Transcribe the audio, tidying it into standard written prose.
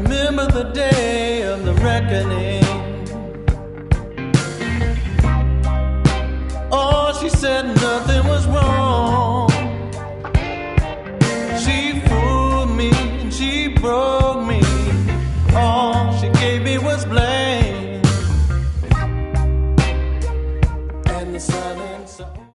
remember the day of the reckoning. Oh, she said nothing was wrong.